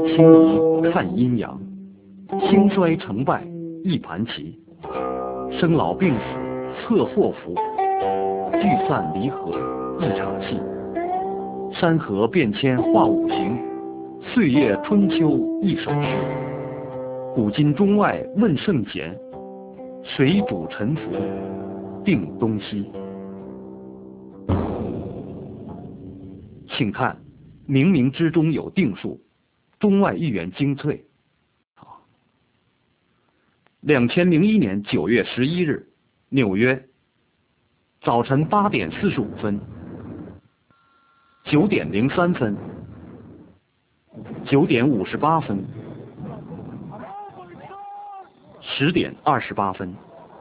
清明看阴阳，兴衰成败一盘棋，生老病死测祸福，聚散离合一场戏，山河变迁化五行，岁月春秋一首诗。古今中外问圣贤，谁主沉浮定东西。请看，冥冥之中有定数，中外一元精粹。2001年9月11日，纽约，早晨8点45分，9点03分，9点58分，10点28分。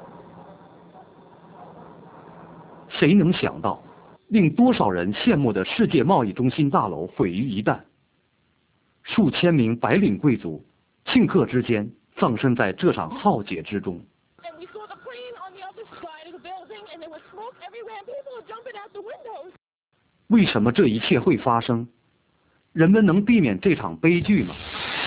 谁能想到，令多少人羡慕的世界贸易中心大楼毁于一旦，数千名白领贵族顷刻之间葬身在这场浩劫之中。为什么这一切会发生？人们能避免这场悲剧吗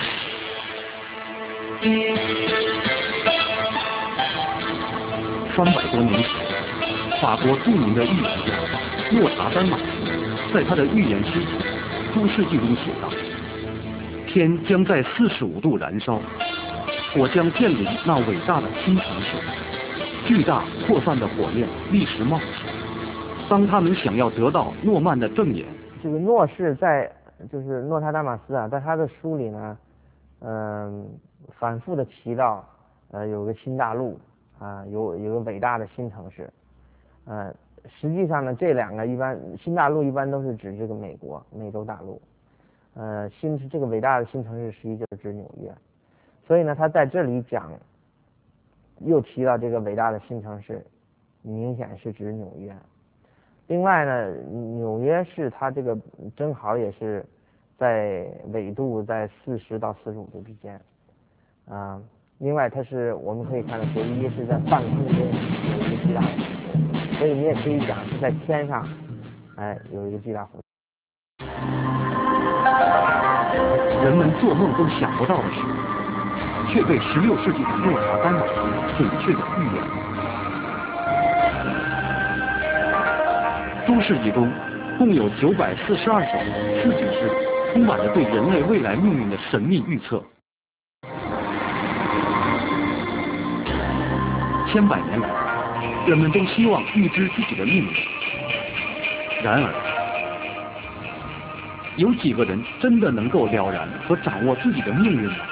？300多年前，法国著名的预言家诺查丹马斯在他的预言诗集《诸世纪》中写道：天将在45度燃烧，我将建立那伟大的新城市。巨大扩散的火焰立时冒起。当他们想要得到诺曼的正言， 这个诺是就是诺查丹马斯啊，在他的书里呢，反复的提到，有个新大陆啊，有个伟大的新城市，实际上呢，这两个新大陆一般都是指这个美国美洲大陆，这个伟大的新城市实际就是指纽约，所以呢，他在这里讲，又提到这个伟大的新城市，明显是指纽约。另外呢，纽约市它这个正好也是在纬度在40到45度之间，另外我们可以看到1是在半空中有一个巨大的湖，所以你也可以讲是在天上，有一个巨大湖。 人们做梦都想不到的事，却被16世纪的诺查丹马斯准确的预言。中世纪中，共有942首诗句诗，充满着对人类未来命运的神秘预测。千百年来，人们都希望预知自己的命运。然而，有几个人真的能够了然和掌握自己的命运吗？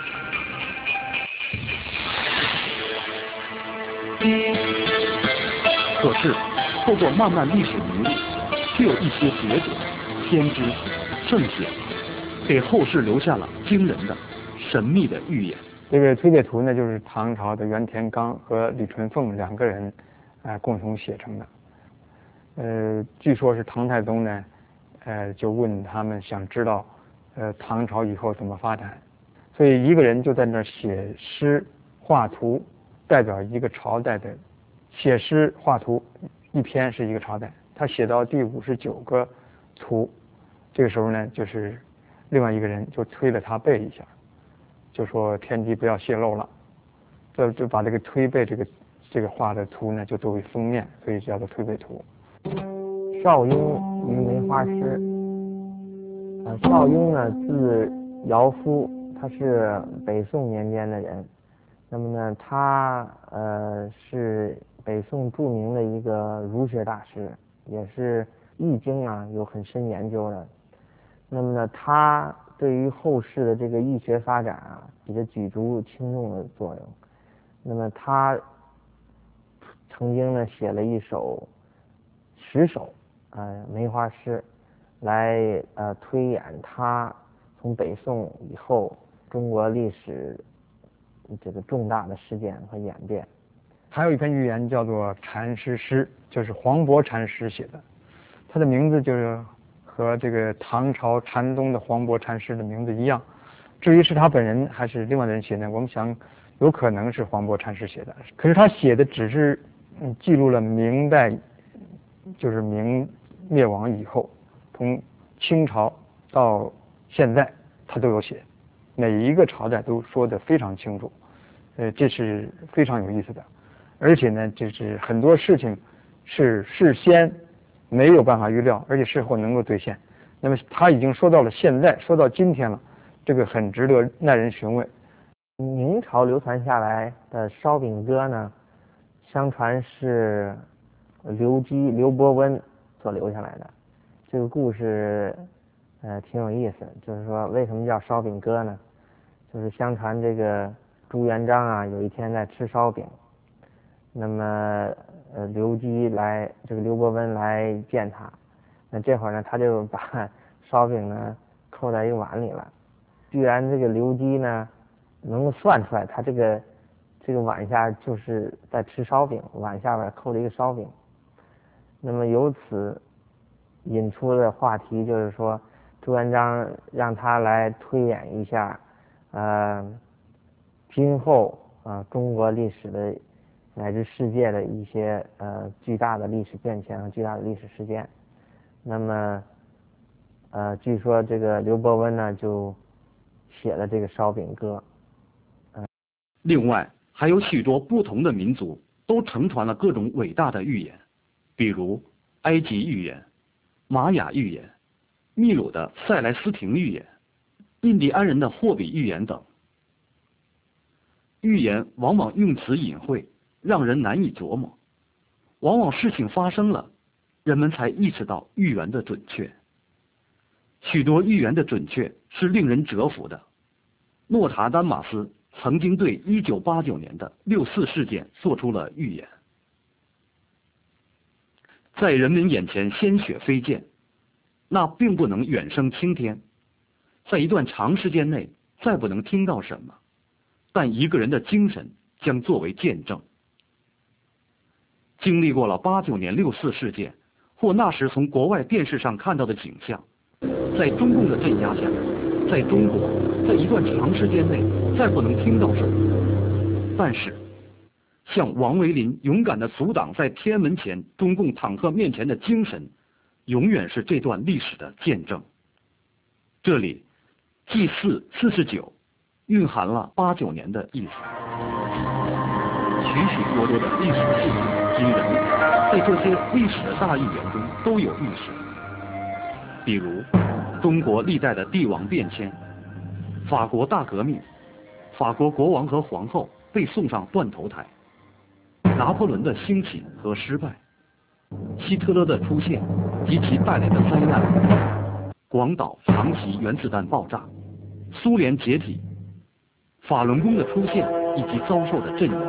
可是，透过漫漫历史迷路，却有一些学者、先知、圣贤，给后世留下了惊人的、神秘的预言。 这个推背图呢，就是唐朝的袁天罡和李淳风2个人，共同写成的。据说是唐太宗呢，就问他们想知道，唐朝以后怎么发展，所以一个人就在那儿写诗画图，代表一个朝代的。写诗画图，一篇是一个朝代。他写到第59个图，这个时候呢，就是另外一个人就推了他背一下，就说天机不要泄露了，就把这个推背这个画的图呢，就作为封面，所以叫做推背图。 邵雍于梅花诗，邵雍呢字尧夫，他是北宋年间的人。那么呢，他是北宋著名的一个儒学大师，也是易经啊有很深研究的。那么呢，他对于后世的这个易学发展啊，起着举足轻重的作用。那么他曾经呢写了10首梅花诗，来推演他从北宋以后中国历史这个重大的事件和演变。 还有一篇寓言叫做禅师诗，就是黄渤禅师写的，他的名字就是和这个唐朝禅宗的黄渤禅师的名字一样。至于是他本人还是另外的人写的，我们想有可能是黄渤禅师写的，可是他写的只是记录了明代，就是明灭亡以后，从清朝到现在他都有写。 每一个朝代都说得非常清楚，这是非常有意思的。而且呢，就是很多事情是事先没有办法预料，而且事后能够兑现。那么他已经说到了现在，说到今天了，这个很值得耐人寻味。 明朝流传下来的烧饼歌呢，相传是刘伯温所留下来的。这个故事挺有意思，就是说为什么叫烧饼歌呢？就是相传这个朱元璋啊，有一天在吃烧饼，那么刘伯温来见他，那这会儿呢，他就把烧饼呢扣在一个碗里了。居然这个刘基呢能够算出来，他这个碗下就是在吃烧饼，碗下边扣了一个烧饼。那么由此引出的话题就是说，朱元璋让他来推演一下，今后中国历史的乃至世界的一些巨大的历史变迁和巨大的历史事件。那么据说这个刘伯温呢就写了这个烧饼歌。 另外还有许多不同的民族都承传了各种伟大的寓言，比如埃及寓言、玛雅寓言、秘鲁的塞莱斯廷寓言、印第安人的霍比寓言等。寓言往往用词隐晦，让人难以琢磨，往往事情发生了，人们才意识到寓言的准确。许多寓言的准确是令人折服的。诺查丹马斯曾经对1989年的6·4事件做出了预言。在人们眼前鲜血飞溅，那并不能远升青天，在一段长时间内再不能听到什么，但一个人的精神将作为见证。经历过了89年6·4事件，或那时从国外电视上看到的景象，在中共的镇压下，在中国，在一段长时间内再不能听到什么。但是，像王维林勇敢地阻挡在天安门前中共坦克面前的精神，永远是这段历史的见证。这里祭祀49蕴含了89年的意思。许许多多的历史事件及人物，在这些历史的大预言中都有预示。比如中国历代的帝王变迁，法国大革命，法国国王和皇后被送上断头台，拿破仑的兴起和失败，希特勒的出现及其带来的灾难，广岛、长崎原子弹爆炸，苏联解体，法轮功的出现以及遭受的镇压。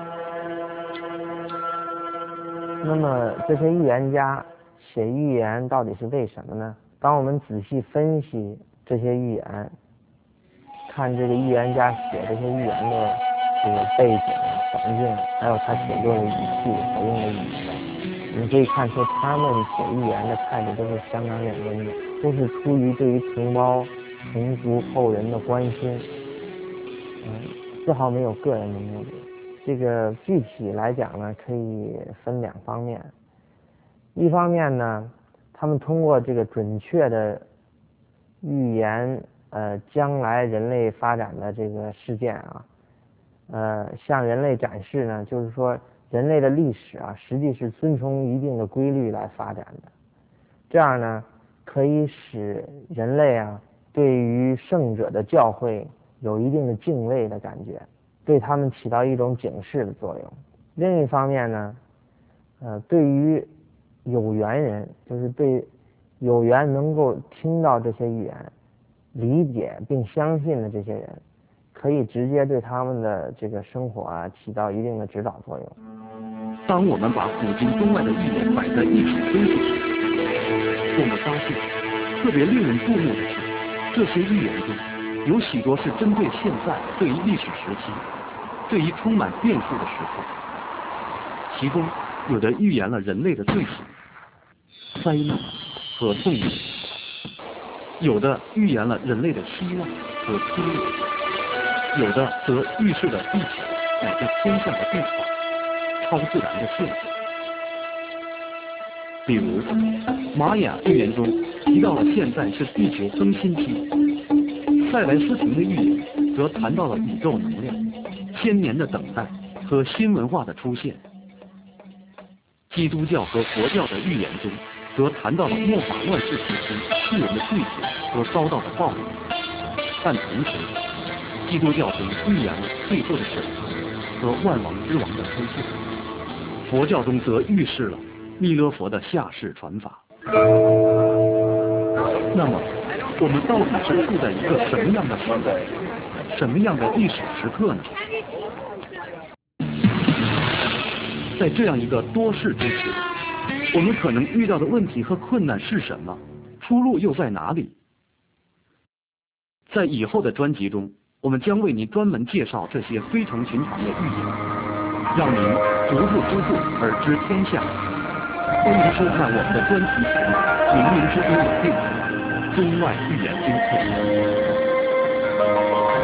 那么这些预言家写预言到底是为什么呢？当我们仔细分析这些预言，看这个预言家写这些预言的这个背景、环境，还有他写作的语气、所用的语言，你可以看出他们写预言的态度都是相当认真的，都是出于对于同胞、同族后人的关心，丝毫没有个人的目的。这个具体来讲呢，可以分两方面。一方面呢，他们通过这个准确的预言，将来人类发展的这个事件啊，向人类展示呢，就是说人类的历史啊，实际是遵从一定的规律来发展的。这样呢，可以使人类啊，对于圣者的教诲有一定的敬畏的感觉，对他们起到一种警示的作用。另一方面呢，对于有缘人，就是对有缘能够听到这些预言、理解并相信的这些人，可以直接对他们的这个生活啊起到一定的指导作用。 当我们把古今中外的预言摆在一起分析时，我们发现特别令人注目的是，这些预言中有许多是针对现在这一历史时期，这一充满变数的时刻。其中有的预言了人类的罪行、灾难和动物，有的预言了人类的希望和出路，有的则预示了地球乃至天象的变化、超自然的现象。比如玛雅预言中提到了现在是地球更新期， 塞莱斯廷的预言则谈到了宇宙能量、千年的等待和新文化的出现。基督教和佛教的预言中，则谈到了末法乱世时期世人的罪行和遭到的报应。但同时，基督教中预言了最后的审判和万王之王的出现，佛教中则预示了弥勒佛的下世传法。那么，我们到底是处在一个什么样的时代，什么样的历史时刻呢？在这样一个多事之时，我们可能遇到的问题和困难是什么？出路又在哪里？在以后的专辑中，我们将为您专门介绍这些非常寻常的预言，让您足不出户而知天下。欢迎收看我们的专题节目《冥冥之中的变化》，中外预言精粹。